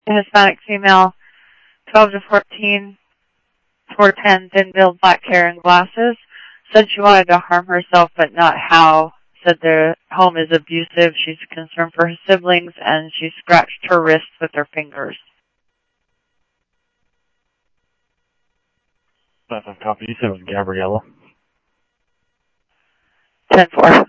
Hispanic female, 12 to 14, 4'10", thin-build, black hair and glasses. Said she wanted to harm herself, but not how. Said the home is abusive. She's concerned for her siblings, and she scratched her wrists with her fingers. 5 copy. You said it was Gabriella. 10-4.